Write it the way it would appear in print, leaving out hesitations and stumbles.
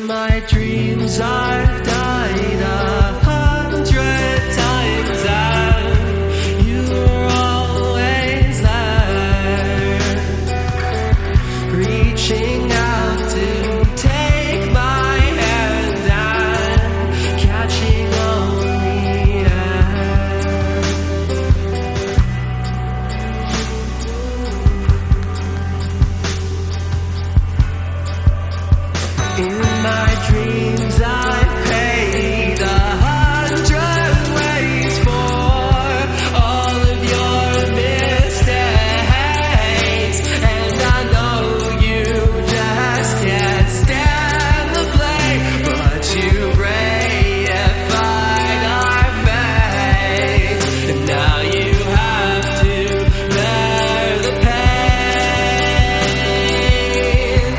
my dreams I've died 100 times and you were always there, reaching out to take my hand and catching only air. In my dreams I've paid 100 ways for all of your mistakes, and I know you just can't stand the blame, but you reified our fate, and now you have to bear the pain.